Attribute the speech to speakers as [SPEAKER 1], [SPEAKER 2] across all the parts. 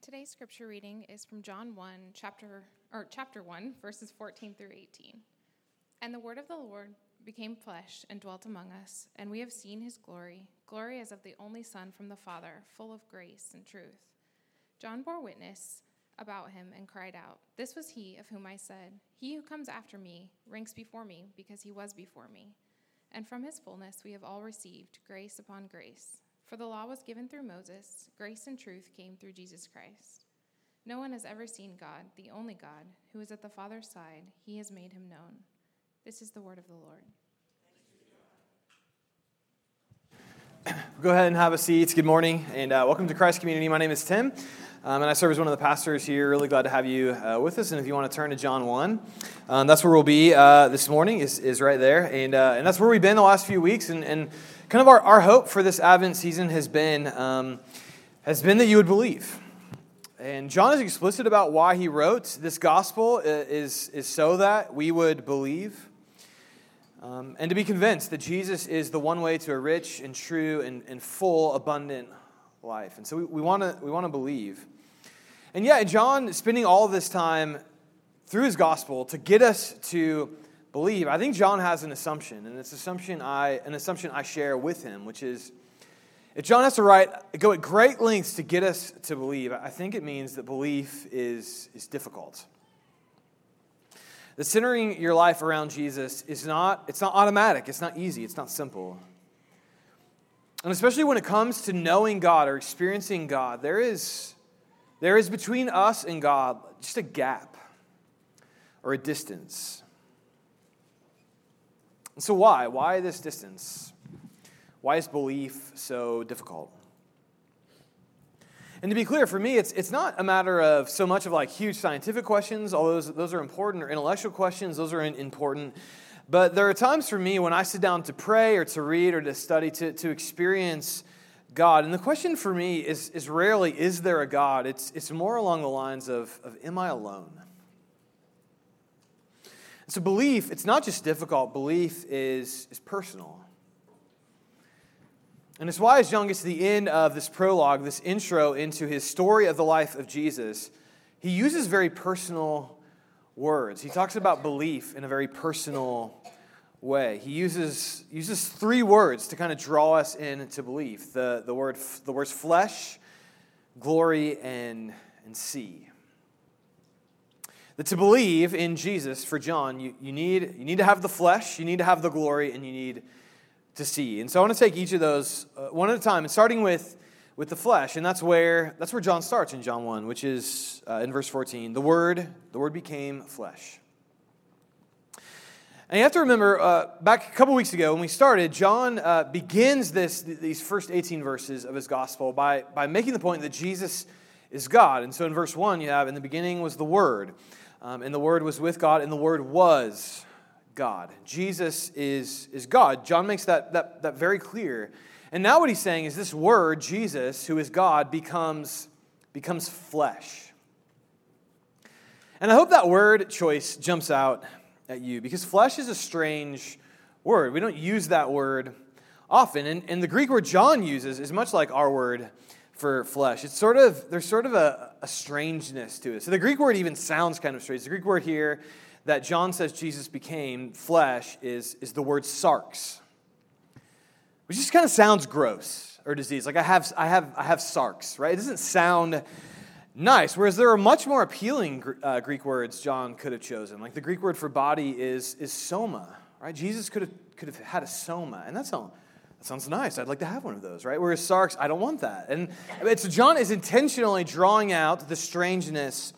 [SPEAKER 1] Today's scripture reading is from John 1, chapter 1, verses 14 through 18. And the word of the Lord became flesh and dwelt among us, and we have seen his glory, glory as of the only Son from the Father, full of grace and truth. John bore witness about him and cried out, "This was he of whom I said, 'He who comes after me ranks before me, because he was before me.' And from his fullness we have all received grace upon grace. For the law was given through Moses, grace and truth came through Jesus Christ. No one has ever seen God, the only God, who is at the Father's side. He has made him known." This is the word of the Lord.
[SPEAKER 2] Go ahead and have a seat. Good morning, and welcome to Christ Community. My name is Tim, and I serve as one of the pastors here. Really glad to have you with us. And if you want to turn to John 1, that's where we'll be this morning, is right there. And that's where we've been the last few weeks. And kind of our hope for this Advent season has been that you would believe. And John is explicit about why he wrote this gospel is so that we would believe. And to be convinced that Jesus is the one way to a rich and true and full, abundant life. And so we want to believe. And yet, John spending all of this time through his gospel to get us to believe, I think John has an assumption, and it's an assumption I share with him, which is, if John has to go at great lengths to get us to believe, I think it means that belief is difficult. That centering your life around Jesus it's not automatic, it's not easy, it's not simple. And especially when it comes to knowing God or experiencing God, there is between us and God just a gap or a distance. And so why? Why this distance? Why is belief so difficult? And to be clear, for me, it's not a matter of so much of like huge scientific questions, although those are important, or intellectual questions, those are important. But there are times for me when I sit down to pray or to read or to study, to experience God. And the question for me is rarely, is there a God? It's more along the lines of am I alone? So belief, it's not just difficult, belief is personal. And it's why as John gets to the end of this prologue, this intro into his story of the life of Jesus, he uses very personal words. He talks about belief in a very personal way. He uses three words to kind of draw us into belief. The words flesh, glory, and see. That to believe in Jesus, for John, you need to have the flesh, you need to have the glory, and you need to see. And so I want to take each of those one at a time, and starting with the flesh, and that's where John starts in John 1, which is in verse 14. The Word became flesh. And you have to remember, back a couple weeks ago when we started, John begins these first 18 verses of his gospel by making the point that Jesus is God. And so in verse 1 you have, in the beginning was the Word, and the Word was with God, and the Word was God. Jesus is God. John makes that very clear. And now what he's saying is this Word, Jesus, who is God, becomes flesh. And I hope that word choice jumps out at you, because flesh is a strange word. We don't use that word often. And the Greek word John uses is much like our word for flesh. There's sort of a strangeness to it. So the Greek word even sounds kind of strange. The Greek word here that John says Jesus became flesh is the word sarx, which just kind of sounds gross or disease. Like I have sarx, right? It doesn't sound nice. Whereas there are much more appealing Greek words John could have chosen. Like the Greek word for body is soma, right? Jesus could have had a soma, and that sounds nice. I'd like to have one of those, right? Whereas sarx, I don't want that. And so John is intentionally drawing out the strangeness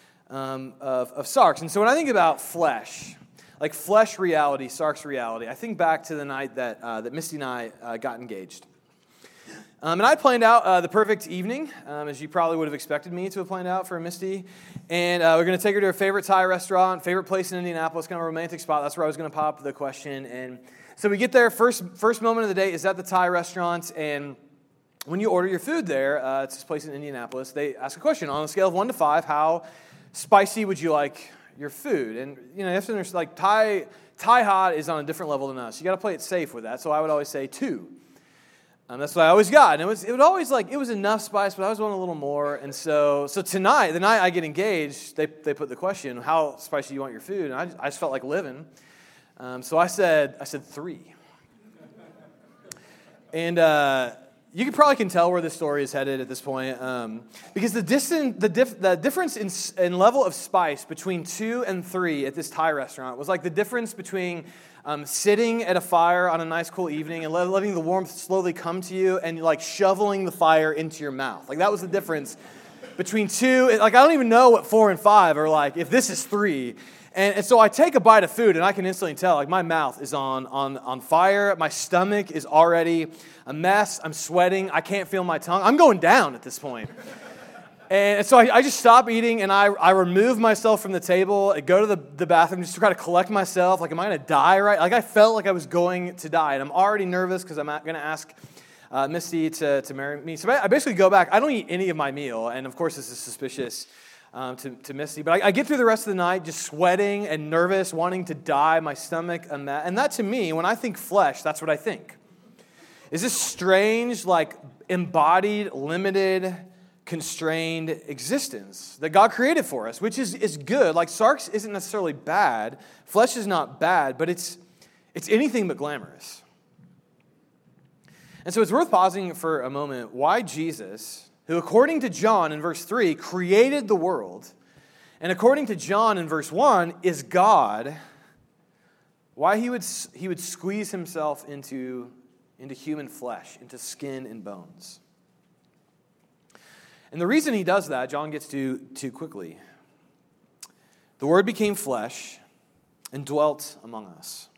[SPEAKER 2] of sarx. And so when I think about flesh, like flesh reality, sarx reality, I think back to the night that Misty and I got engaged. And I planned out the perfect evening, as you probably would have expected me to have planned out for Misty. And we're going to take her to her favorite Thai restaurant, favorite place in Indianapolis, kind of a romantic spot. That's where I was going to pop the question. And so we get there, first moment of the day is at the Thai restaurant, and when you order your food there, it's this place in Indianapolis, they ask a question on a scale of 1 to 5, how spicy would you like your food? And you have to understand, like Thai hot is on a different level than us. You got to play it safe with that. So I would always say 2. That's what I always got. And it was enough spice, but I always wanted a little more. And so tonight, the night I get engaged, they put the question, how spicy do you want your food? And I just felt like living. So I said 3. And you can tell where the story is headed at this point, because the difference in level of spice between 2 and 3 at this Thai restaurant was like the difference between sitting at a fire on a nice cool evening and letting the warmth slowly come to you and like shoveling the fire into your mouth. Like that was the difference between 2. Like I don't even know what 4 and 5 are like if this is 3. And so I take a bite of food, and I can instantly tell, like, my mouth is on fire. My stomach is already a mess. I'm sweating. I can't feel my tongue. I'm going down at this point. And so I just stop eating, and I remove myself from the table. I go to the bathroom just to try to collect myself. Like, am I going to die, right? Like, I felt like I was going to die, and I'm already nervous because I'm going to ask Misty to marry me. So I basically go back. I don't eat any of my meal, and, of course, this is suspicious to Misty. But I get through the rest of the night just sweating and nervous, wanting to die, my stomach, and that to me, when I think flesh, that's what I think. Is this strange, like embodied, limited, constrained existence that God created for us, which is good. Like sarx isn't necessarily bad. Flesh is not bad, but it's anything but glamorous. And so it's worth pausing for a moment why Jesus, who according to John in verse 3 created the world, and according to John in verse 1 is God, why he would squeeze himself into human flesh, into skin and bones. And the reason he does that, John gets to too quickly. The Word became flesh and dwelt among us.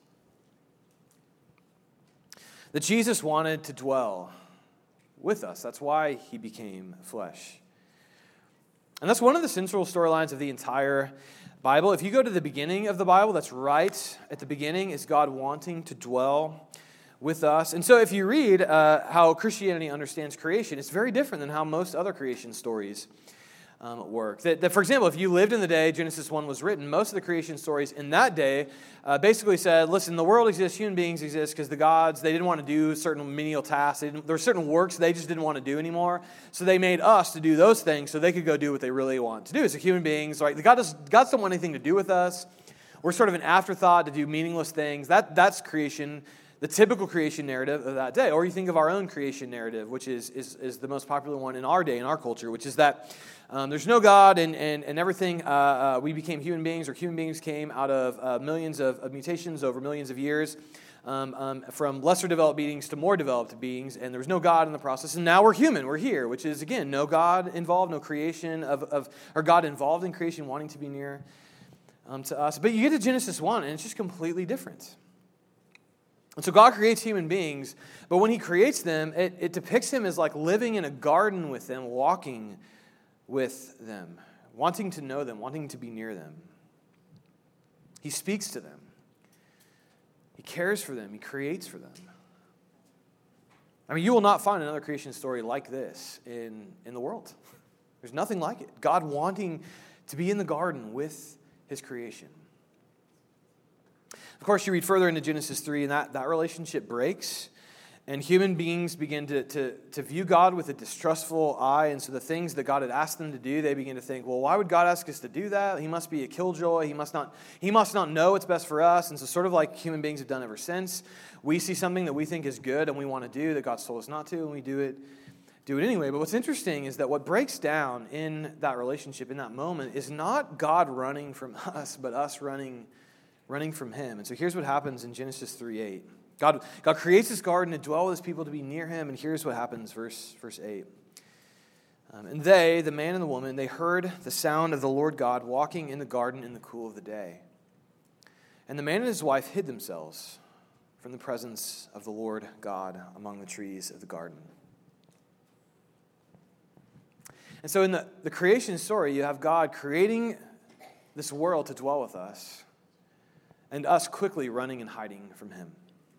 [SPEAKER 2] That Jesus wanted to dwell with us. That's why he became flesh. And that's one of the central storylines of the entire Bible. If you go to the beginning of the Bible, that's right at the beginning is God wanting to dwell with us. And so if you read how Christianity understands creation, it's very different than how most other creation stories work. That, for example, if you lived in the day Genesis 1 was written, most of the creation stories in that day basically said, listen, the world exists, human beings exist because the gods, they didn't want to do certain menial tasks. There were certain works they just didn't want to do anymore. So they made us to do those things so they could go do what they really want to do. So human beings, right? Gods don't want anything to do with us. We're sort of an afterthought to do meaningless things. That's creation, the typical creation narrative of that day. Or you think of our own creation narrative, which is the most popular one in our day, in our culture, which is that there's no God and everything. We became human beings, or human beings came out of millions of mutations over millions of years, from lesser developed beings to more developed beings, and there was no God in the process. And now we're human, we're here, which is, again, no God involved, no creation or God involved in creation wanting to be near to us. But you get to Genesis 1, and it's just completely different. And so God creates human beings, but when he creates them, it depicts him as like living in a garden with them, walking with them, wanting to know them, wanting to be near them. He speaks to them. He cares for them. He creates for them. I mean, you will not find another creation story like this in the world. There's nothing like it. God wanting to be in the garden with his creation. Of course, you read further into Genesis 3, and that relationship breaks, and human beings begin to view God with a distrustful eye, and so the things that God had asked them to do, they begin to think, well, why would God ask us to do that? He must be a killjoy. He must not know what's best for us, and so sort of like human beings have done ever since, we see something that we think is good and we want to do that God's told us not to, and we do it anyway. But what's interesting is that what breaks down in that relationship, in that moment, is not God running from us, but us running from him. And so here's what happens in Genesis 3:8. God creates this garden to dwell with his people, to be near him, and here's what happens, verse 8. And they, the man and the woman, they heard the sound of the Lord God walking in the garden in the cool of the day. And the man and his wife hid themselves from the presence of the Lord God among the trees of the garden. And so in the creation story, you have God creating this world to dwell with us, and us quickly running and hiding from him.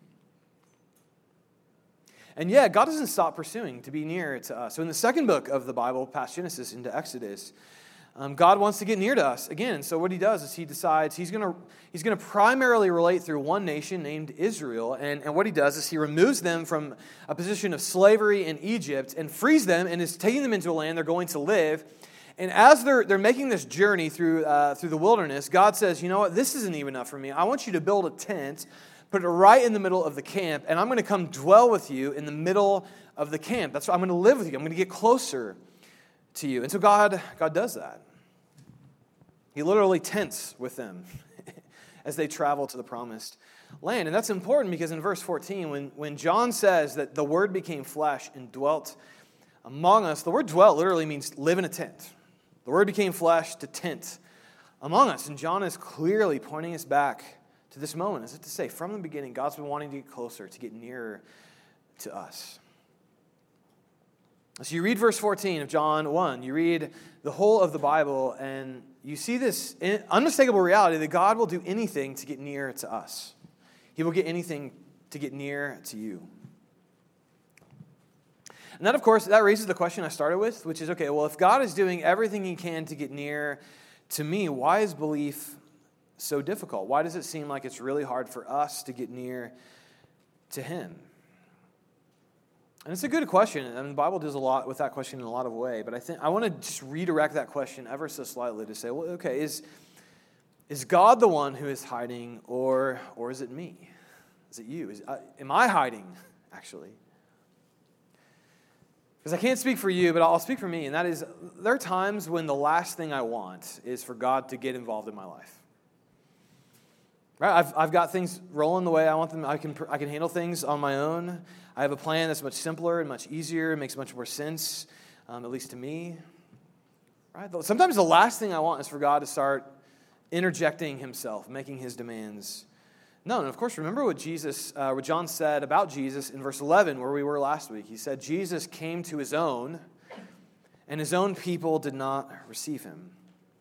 [SPEAKER 2] And yet, God doesn't stop pursuing to be near to us. So in the second book of the Bible, past Genesis into Exodus, God wants to get near to us again. And so what he does is he decides he's going to primarily relate through one nation named Israel. And what he does is he removes them from a position of slavery in Egypt and frees them and is taking them into a land they're going to live. And as they're making this journey through the wilderness, God says, you know what, this isn't even enough for me. I want you to build a tent, put it right in the middle of the camp, and I'm going to come dwell with you in the middle of the camp. That's why I'm going to live with you. I'm going to get closer to you. And so God does that. He literally tents with them as they travel to the promised land. And that's important because in verse 14, when John says that the Word became flesh and dwelt among us, the word dwelt literally means live in a tent. The Word became flesh to tent among us. And John is clearly pointing us back to this moment. As if to say, from the beginning, God's been wanting to get closer, to get nearer to us. So you read verse 14 of John 1, you read the whole of the Bible, and you see this unmistakable reality that God will do anything to get near to us. He will get anything to get near to you. And that, of course, that raises the question I started with, which is, okay, well, if God is doing everything he can to get near to me, why is belief so difficult? Why does it seem like it's really hard for us to get near to him? And it's a good question. I mean, the Bible does a lot with that question in a lot of ways, but I want to just redirect that question ever so slightly to say, well, okay, is God the one who is hiding, or is it me? Is it you? Am I hiding, actually? Because I can't speak for you, but I'll speak for me, and that is, there are times when the last thing I want is for God to get involved in my life. Right? I've got things rolling the way I want them. I can handle things on my own. I have a plan that's much simpler and much easier. It makes much more sense, at least to me. Right? Sometimes the last thing I want is for God to start interjecting himself, making his demands known. And of course, remember what John said about Jesus in verse 11, where we were last week. He said, Jesus came to his own, and his own people did not receive him.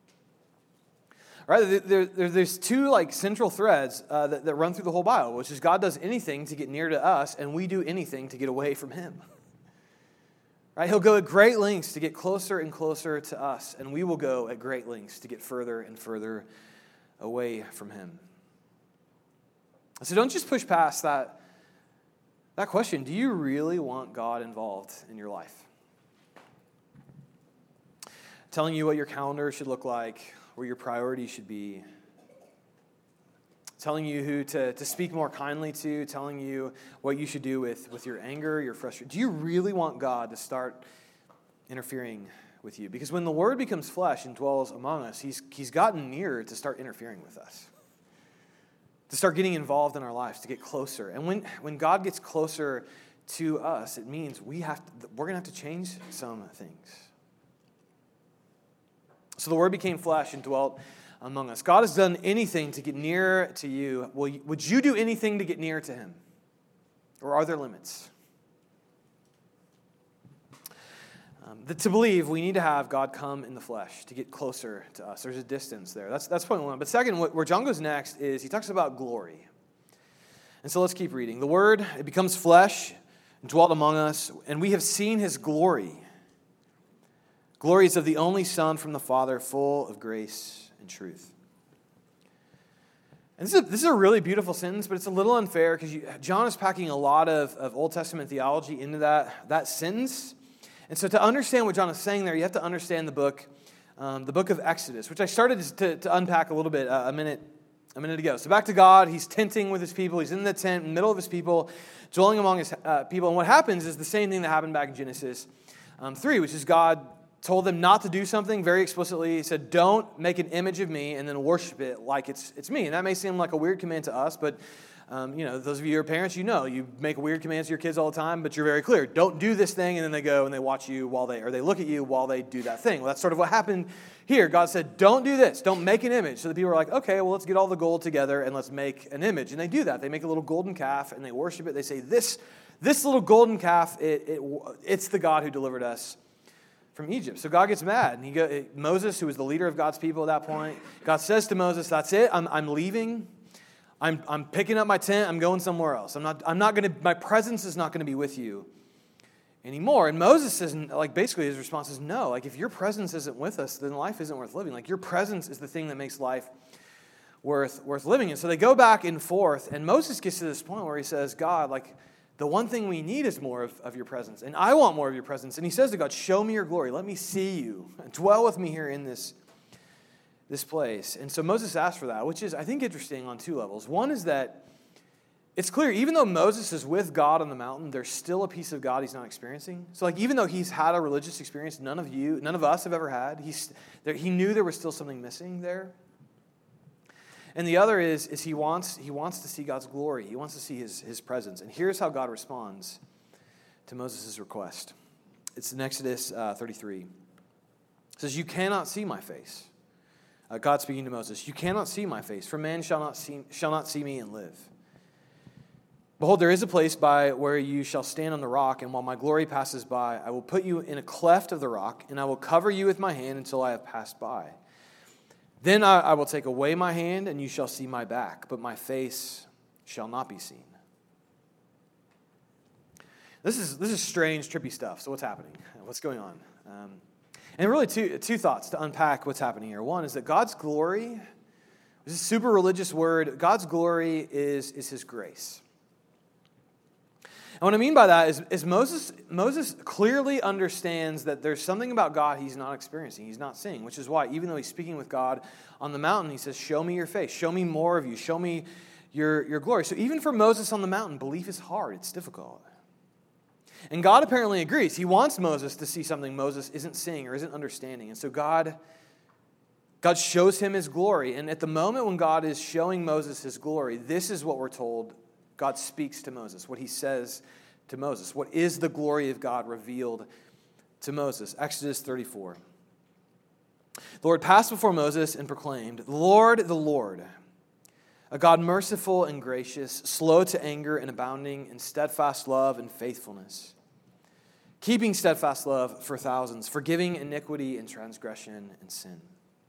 [SPEAKER 2] Right? There's two central threads that run through the whole Bible, which is God does anything to get near to us, and we do anything to get away from him. Right? He'll go at great lengths to get closer and closer to us, and we will go at great lengths to get further and further away from him. So don't just push past that question. Do you really want God involved in your life? Telling you what your calendar should look like, where your priorities should be, telling you who to speak more kindly to, telling you what you should do with your anger, your frustration. Do you really want God to start interfering with you? Because when the Word becomes flesh and dwells among us, he's gotten nearer to start interfering with us, to start getting involved in our lives, to get closer. And when God gets closer to us, it means we're going to have to change some things. So the Word became flesh and dwelt among us. God has done anything to get near to you. Would you do anything to get near to him? Or are there limits? To believe, we need to have God come in the flesh to get closer to us. There's a distance there. That's point one. But second, where John goes next is he talks about glory. And so let's keep reading. The Word, it becomes flesh and dwelt among us, and we have seen his glory. Glory is of the only Son from the Father, full of grace and truth. And this is a really beautiful sentence, but it's a little unfair because John is packing a lot of Old Testament theology into that sentence. And so to understand what John is saying there, you have to understand the book of Exodus, which I started to unpack a little bit a minute ago. So back to God, he's tenting with his people. He's in the tent in the middle of his people, dwelling among his people. And what happens is the same thing that happened back in Genesis 3, which is God told them not to do something very explicitly. He said, don't make an image of me and then worship it like it's me. And that may seem like a weird command to us, but those of you who are parents, you make weird commands to your kids all the time, but you're very clear. Don't do this thing, and then they go and they watch you or they look at you while they do that thing. Well, that's sort of what happened here. God said, don't do this. Don't make an image. So the people are like, okay, well, let's get all the gold together and let's make an image. And they do that. They make a little golden calf and they worship it. They say, this little golden calf, it's the God who delivered us from Egypt. So God gets mad, and Moses, who was the leader of God's people at that point, God says to Moses, "That's it. I'm leaving. I'm picking up my tent. I'm going somewhere else. My presence is not going to be with you anymore. And Moses isn't, like, basically his response is no. Like, if your presence isn't with us, then life isn't worth living. Like, your presence is the thing that makes life worth living. And so they go back and forth, and Moses gets to this point where he says, God, like, the one thing we need is more of your presence, and I want more of your presence. And he says to God, show me your glory. Let me see you. Dwell with me here in this place. And so Moses asked for that, which is, I think, interesting on two levels. One is that it's clear, even though Moses is with God on the mountain, there's still a piece of God he's not experiencing. So, like, even though he's had a religious experience none of us have ever had, he knew there was still something missing there. And the other is he wants to see God's glory. He wants to see his presence. And here's how God responds to Moses' request. It's in Exodus 33. It says, you cannot see my face. God speaking to Moses, you cannot see my face, for man shall not see me and live. Behold, there is a place by where you shall stand on the rock, and while my glory passes by, I will put you in a cleft of the rock, and I will cover you with my hand until I have passed by. Then I will take away my hand, and you shall see my back, but my face shall not be seen. This is strange, trippy stuff. So what's happening? What's going on? And really two thoughts to unpack what's happening here. One is that God's glory, this is a super religious word, God's glory is his grace. And what I mean by that is Moses clearly understands that there's something about God he's not experiencing, he's not seeing, which is why even though he's speaking with God on the mountain, he says, show me your face, show me more of you, show me your glory. So even for Moses on the mountain, belief is hard, it's difficult. And God apparently agrees. He wants Moses to see something Moses isn't seeing or isn't understanding. And so God shows him his glory. And at the moment when God is showing Moses his glory, this is what we're told God speaks to Moses, what he says to Moses. What is the glory of God revealed to Moses? Exodus 34. The Lord passed before Moses and proclaimed, the Lord, a God merciful and gracious, slow to anger and abounding in steadfast love and faithfulness, keeping steadfast love for thousands, forgiving iniquity and transgression and sin.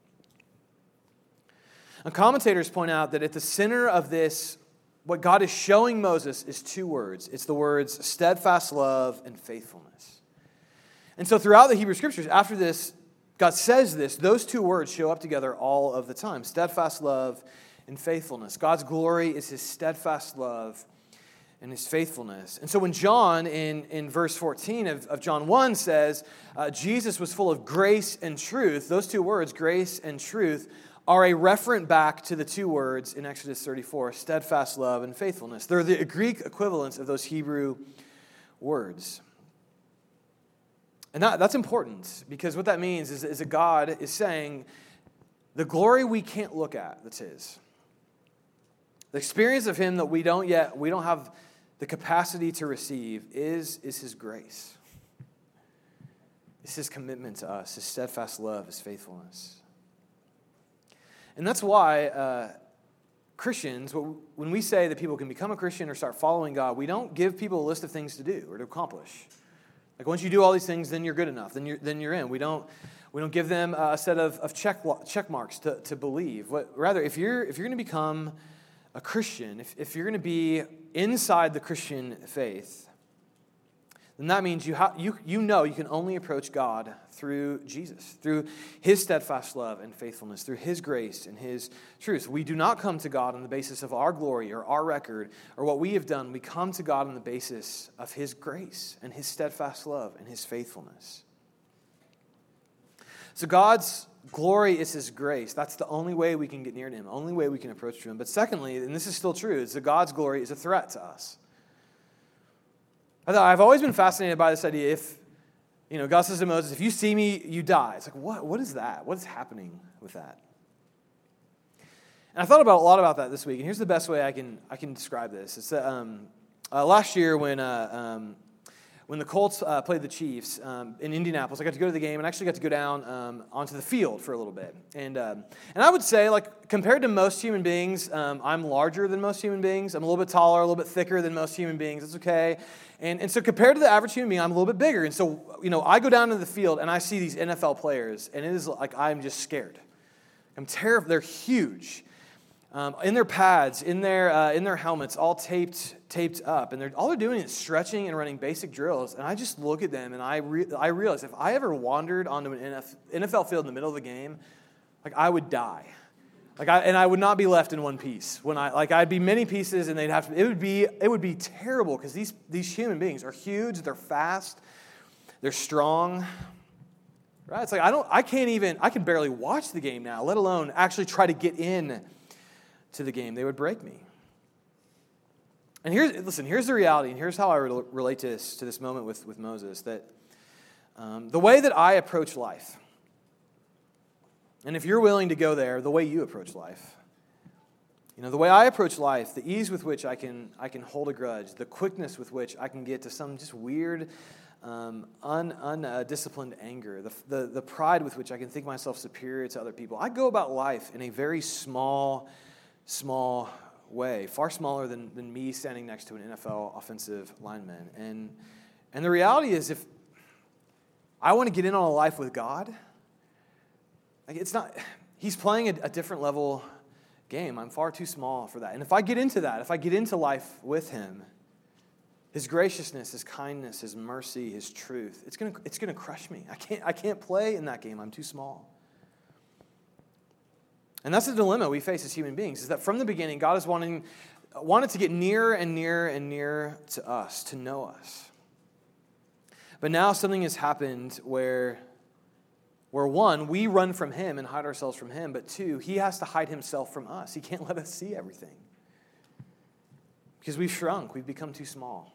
[SPEAKER 2] And commentators point out that at the center of this, what God is showing Moses is two words. It's the words steadfast love and faithfulness. And so throughout the Hebrew Scriptures, after this, God says this, those two words show up together all of the time. Steadfast love and faithfulness. God's glory is his steadfast love and his faithfulness. And so when John, in verse 14 of John 1 says, Jesus was full of grace and truth, those two words, grace and truth, are a referent back to the two words in Exodus 34, steadfast love and faithfulness. They're the Greek equivalents of those Hebrew words. And that's important, because what that means is that God is saying, the glory we can't look at, that's his. The experience of him that we don't have the capacity to receive is his grace. It's his commitment to us, his steadfast love, his faithfulness. And that's why Christians, when we say that people can become a Christian or start following God, we don't give people a list of things to do or to accomplish. Like, once you do all these things, then you're good enough. Then you're in. We don't give them a set of check marks to believe. Rather, if you're going to become a Christian, if you're going to be inside the Christian faith, then that means you can only approach God through Jesus, through his steadfast love and faithfulness, through his grace and his truth. We do not come to God on the basis of our glory or our record or what we have done. We come to God on the basis of his grace and his steadfast love and his faithfulness. So God's glory is his grace. That's the only way we can get near to him, only way we can approach to him. But secondly, and this is still true, is that God's glory is a threat to us. I've always been fascinated by this idea. If, God says to Moses, if you see me, you die. It's like, what is that? What is happening with that? And I thought a lot about that this week. And here's the best way I can describe this. It's that last year when the Colts played the Chiefs in Indianapolis, I got to go to the game and actually got to go down onto the field for a little bit. And I would say, like, compared to most human beings, I'm larger than most human beings. I'm a little bit taller, a little bit thicker than most human beings. It's okay. And so compared to the average human being, I'm a little bit bigger. And so, I go down to the field and I see these NFL players, and it is like I'm just scared. I'm terrified. They're huge. in their pads, in their helmets, all taped up, and all they're doing is stretching and running basic drills. And I just look at them, and I realize if I ever wandered onto an NFL field in the middle of the game, like I would die, and I would not be left in one piece. I'd be many pieces, and they'd have to. It would be terrible because these human beings are huge, they're fast, they're strong. Right? It's like I can barely watch the game now, let alone actually try to get in to the game. They would break me. And here's the reality, and here's how I relate to this moment with Moses, that the way that I approach life, and if you're willing to go there, the way you approach life, the way I approach life, the ease with which I can hold a grudge, the quickness with which I can get to some just weird, undisciplined anger, the pride with which I can think myself superior to other people. I go about life in a very small way, far smaller than me standing next to an NFL offensive lineman. And the reality is, if I want to get in on a life with God, He's playing a different level game. I'm far too small for that. And if I get into that, if I get into life with Him, His graciousness, His kindness, His mercy, His truth, it's gonna crush me. I can't play in that game. I'm too small. And that's the dilemma we face as human beings, is that from the beginning, God has wanted to get nearer and nearer and nearer to us, to know us. But now something has happened where one, we run from Him and hide ourselves from Him, but two, He has to hide Himself from us. He can't let us see everything. Because we've shrunk, we've become too small.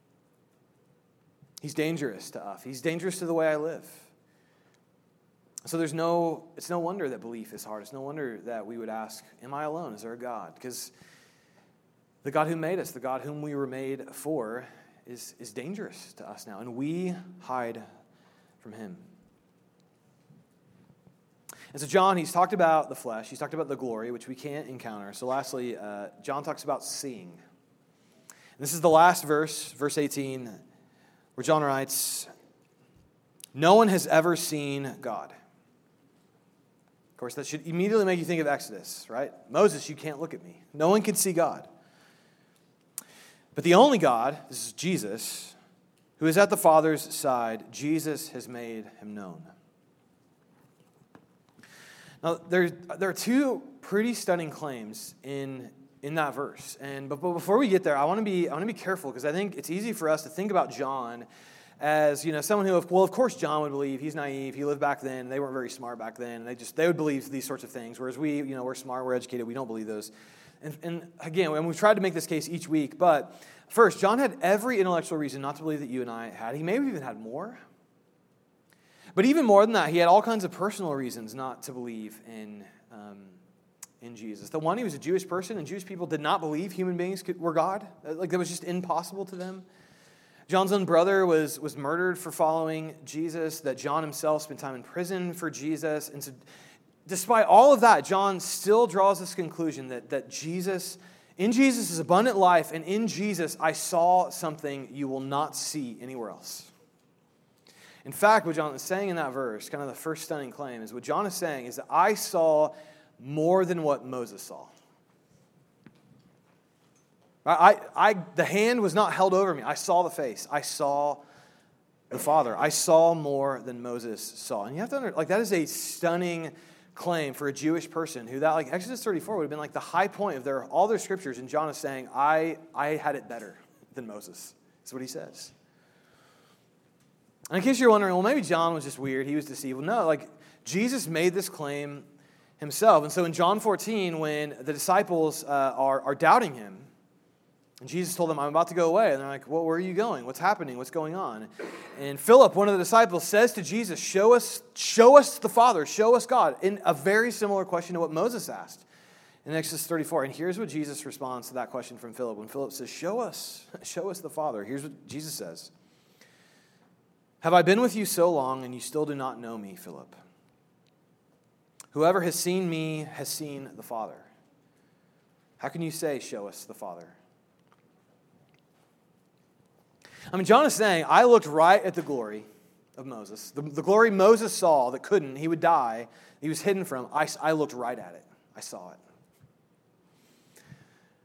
[SPEAKER 2] He's dangerous to us. He's dangerous to the way I live. So it's no wonder that belief is hard. It's no wonder that we would ask, am I alone? Is there a God? Because the God who made us, the God whom we were made for, is dangerous to us now. And we hide from Him. And so John, he's talked about the flesh. He's talked about the glory, which we can't encounter. So lastly, John talks about seeing. And this is the last verse, verse 18, where John writes, "No one has ever seen God." Of course, that should immediately make you think of Exodus, right? Moses, you can't look at me. No one can see God. But the only God, this is Jesus, who is at the Father's side, Jesus has made Him known. Now, there are two pretty stunning claims in that verse. But before we get there, I want to be careful, because I think it's easy for us to think about John as, someone who, of course John would believe. He's naive. He lived back then. They weren't very smart back then. They would believe these sorts of things. Whereas we, we're smart, we're educated. We don't believe those. And again, we've tried to make this case each week. But first, John had every intellectual reason not to believe that you and I had. He maybe even had more. But even more than that, he had all kinds of personal reasons not to believe in Jesus. The one, he was a Jewish person, and Jewish people did not believe human beings were God. That was just impossible to them. John's own brother was murdered for following Jesus, that John himself spent time in prison for Jesus. And so despite all of that, John still draws this conclusion that in Jesus is abundant life, and in Jesus I saw something you will not see anywhere else. In fact, what John is saying in that verse, kind of the first stunning claim, is what John is saying is that I saw more than what Moses saw. The hand was not held over me. I saw the face. I saw the Father. I saw more than Moses saw. And you have to that is a stunning claim for a Jewish person who Exodus 34 would have been the high point of all their scriptures. And John is saying, I had it better than Moses. That's what he says. And in case you're wondering, well, maybe John was just weird. He was deceived. Well, no, Jesus made this claim himself. And so in John 14, when the disciples are doubting him, and Jesus told them, I'm about to go away. And they're like, well, where are you going? What's happening? What's going on? And Philip, one of the disciples, says to Jesus, show us the Father, show us God, in a very similar question to what Moses asked in Exodus 34. And here's what Jesus responds to that question from Philip. When Philip says, show us the Father, here's what Jesus says. Have I been with you so long, and you still do not know me, Philip? Whoever has seen me has seen the Father. How can you say, show us the Father? John is saying, I looked right at the glory of Moses. The glory Moses saw that couldn't, he would die, he was hidden from. I looked right at it. I saw it.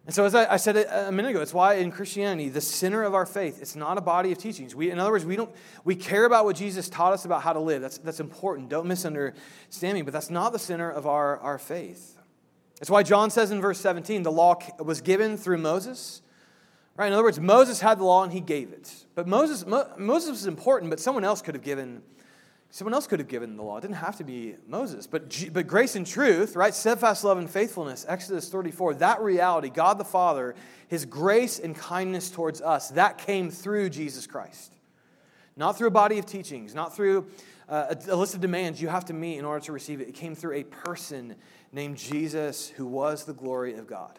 [SPEAKER 2] And so as I said a minute ago, it's why in Christianity, the center of our faith, it's not a body of teachings. In other words, we care about what Jesus taught us about how to live. That's important. Don't misunderstand me, but that's not the center of our faith. It's why John says in verse 17, the law was given through Moses. Right? In other words, Moses had the law and he gave it. But Moses was important, but someone else could have given the law. It didn't have to be Moses. But grace and truth, right? Steadfast love and faithfulness, Exodus 34, that reality, God the Father, His grace and kindness towards us, that came through Jesus Christ. Not through a body of teachings, not through a list of demands you have to meet in order to receive it. It came through a person named Jesus who was the glory of God.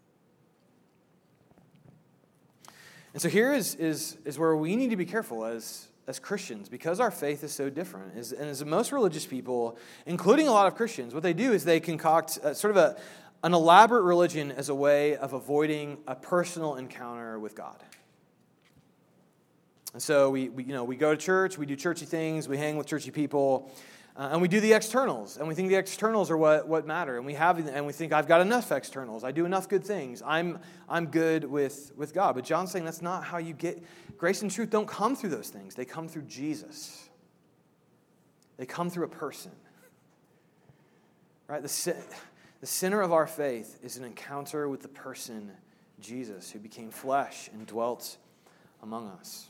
[SPEAKER 2] And so here is where we need to be careful as Christians, because our faith is so different. And as most religious people, including a lot of Christians, what they do is they concoct sort of an elaborate religion as a way of avoiding a personal encounter with God. And so we go to church, we do churchy things, we hang with churchy people, and we do the externals, and we think the externals are what matter, and we think I've got enough externals, I do enough good things, I'm good with God. But John's saying that's not how you get grace and truth. Don't come through those things. They come through Jesus. They come through a person. Right? The center of our faith is an encounter with the person Jesus, who became flesh and dwelt among us.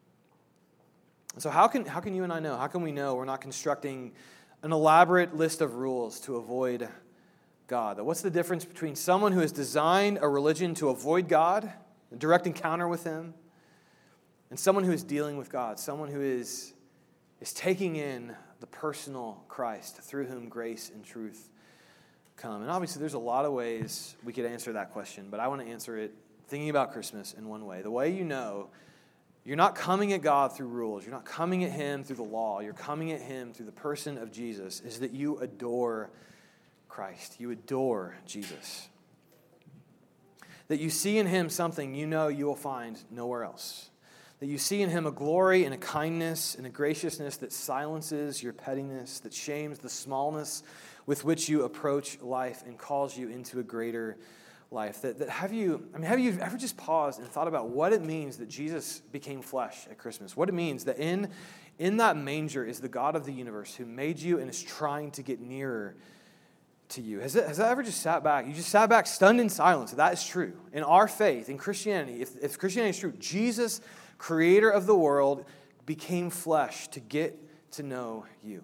[SPEAKER 2] So how can you and I know? How can we know we're not constructing an elaborate list of rules to avoid God? What's the difference between someone who has designed a religion to avoid God, a direct encounter with Him, and someone who is dealing with God, someone who is taking in the personal Christ through whom grace and truth come? And obviously there's a lot of ways we could answer that question, but I want to answer it thinking about Christmas in one way. The way you know you're not coming at God through rules. You're not coming at Him through the law. You're coming at Him through the person of Jesus, is that you adore Christ. You adore Jesus. That you see in Him something you know you will find nowhere else. That you see in Him a glory and a kindness and a graciousness that silences your pettiness, that shames the smallness with which you approach life and calls you into a greater life. Have you ever just paused and thought about what it means that Jesus became flesh at Christmas? What it means that in that manger is the God of the universe who made you and is trying to get nearer to you. Has that ever just sat back? You just sat back stunned in silence. That is true. In our faith, in Christianity, if Christianity is true, Jesus, creator of the world, became flesh to get to know you.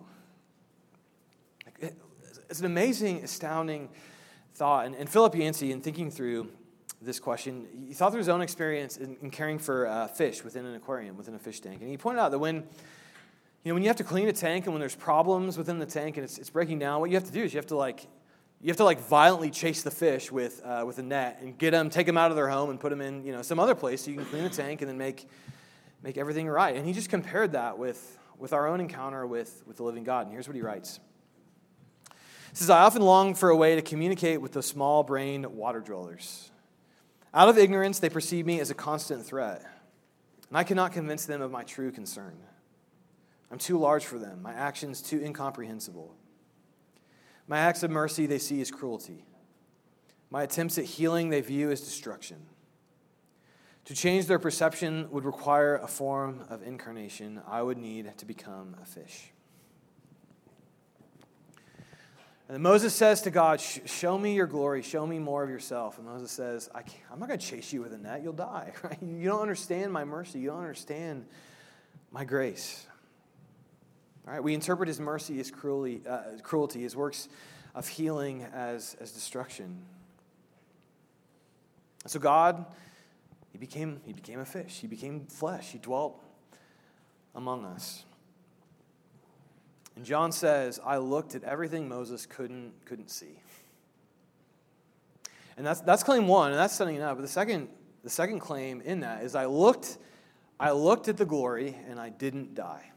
[SPEAKER 2] It's an amazing, astounding thought. And Philip Yancey, in thinking through this question, he thought through his own experience in caring for fish within an aquarium, within a fish tank. And he pointed out that when you have to clean a tank and when there's problems within the tank and it's breaking down, what you have to do is you have to violently chase the fish with a net and take them out of their home and put them in some other place so you can clean the tank and then make everything right. And he just compared that with our own encounter with the living God. And here's what he writes. He says, I often long for a way to communicate with the small-brained water dwellers. Out of ignorance, they perceive me as a constant threat, and I cannot convince them of my true concern. I'm too large for them, my actions too incomprehensible. My acts of mercy they see as cruelty. My attempts at healing they view as destruction. To change their perception would require a form of incarnation. I would need to become a fish. And Moses says to God, show me your glory, show me more of yourself. And Moses says, I'm not going to chase you with a net, you'll die. Right? You don't understand my mercy, you don't understand my grace. All right? We interpret his mercy as cruelty, his works of healing as destruction. And so God, he became a fish, he became flesh, he dwelt among us. And John says, I looked at everything Moses couldn't see. And that's claim one, and that's setting it up. But the second claim in that is I looked at the glory and I didn't die.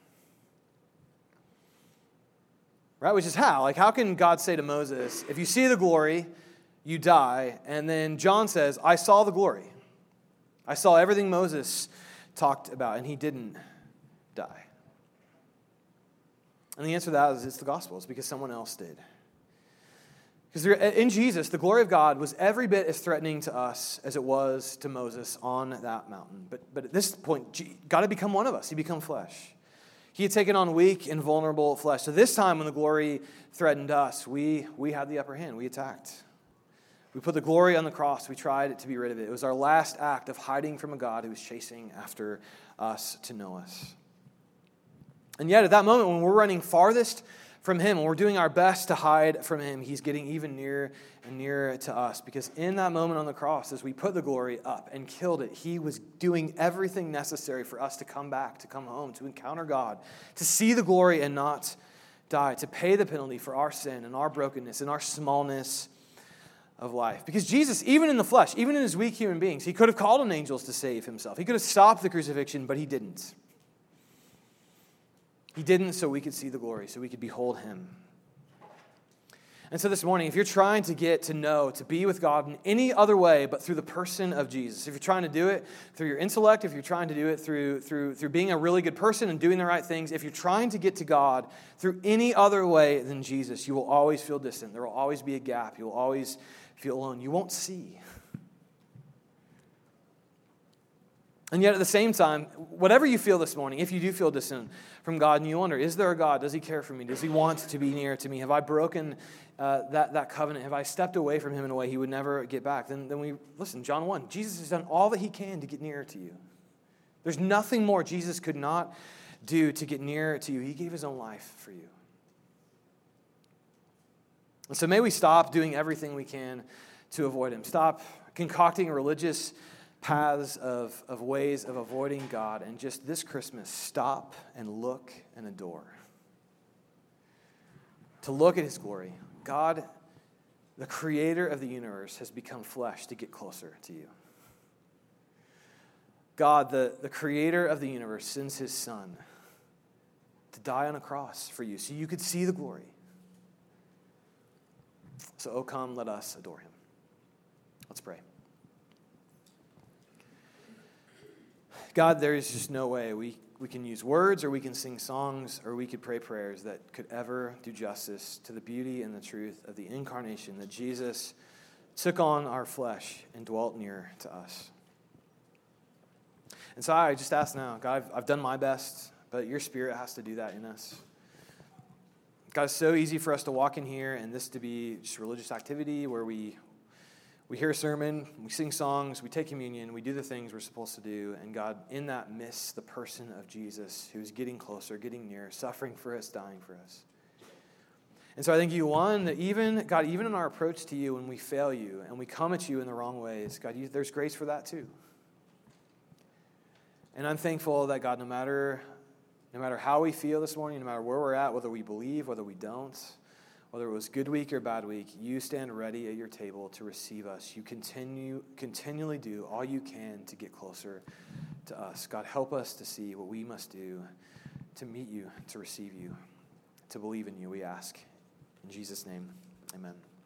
[SPEAKER 2] Right? Which is how? Like, how can God say to Moses, if you see the glory, you die? And then John says, I saw the glory. I saw everything Moses talked about, and he didn't die. And the answer to that is it's the gospel. It's because someone else did. Because in Jesus, the glory of God was every bit as threatening to us as it was to Moses on that mountain. But at this point, God had become one of us. He became flesh. He had taken on weak and vulnerable flesh. So this time when the glory threatened us, we had the upper hand. We attacked. We put the glory on the cross. We tried to be rid of it. It was our last act of hiding from a God who was chasing after us to know us. And yet at that moment when we're running farthest from him, when we're doing our best to hide from him, he's getting even nearer and nearer to us. Because in that moment on the cross, as we put the glory up and killed it, he was doing everything necessary for us to come back, to come home, to encounter God, to see the glory and not die, to pay the penalty for our sin and our brokenness and our smallness of life. Because Jesus, even in the flesh, even in his weak human beings, he could have called on angels to save himself. He could have stopped the crucifixion, but he didn't. He didn't so we could see the glory, so we could behold him. And so this morning, if you're trying to get to know, to be with God in any other way but through the person of Jesus, if you're trying to do it through your intellect, if you're trying to do it through being a really good person and doing the right things, if you're trying to get to God through any other way than Jesus, you will always feel distant. There will always be a gap. You will always feel alone. You won't see. And yet at the same time, whatever you feel this morning, if you do feel distant from God and you wonder, is there a God? Does he care for me? Does he want to be near to me? Have I broken that covenant? Have I stepped away from him in a way he would never get back? Then we, listen, John 1, Jesus has done all that he can to get nearer to you. There's nothing more Jesus could not do to get nearer to you. He gave his own life for you. And so may we stop doing everything we can to avoid him. Stop concocting religious paths of ways of avoiding God, and just this Christmas, stop and look and adore. To look at his glory. God, the creator of the universe, has become flesh to get closer to you. God, the creator of the universe, sends his son to die on a cross for you so you could see the glory. So, oh come, let us adore him. Let's pray. God, there is just no way we can use words or we can sing songs or we could pray prayers that could ever do justice to the beauty and the truth of the incarnation, that Jesus took on our flesh and dwelt near to us. And so I just ask now, God, I've done my best, but your Spirit has to do that in us. God, it's so easy for us to walk in here and this to be just religious activity where we hear a sermon, we sing songs, we take communion, we do the things we're supposed to do, and God, in that, miss the person of Jesus who's getting closer, getting near, suffering for us, dying for us. And so I thank you, one, that even in our approach to you when we fail you and we come at you in the wrong ways, God, there's grace for that too. And I'm thankful that, God, no matter how we feel this morning, no matter where we're at, whether we believe, whether we don't, whether it was good week or bad week, you stand ready at your table to receive us. You continually do all you can to get closer to us. God, help us to see what we must do to meet you, to receive you, to believe in you, we ask. In Jesus' name, amen.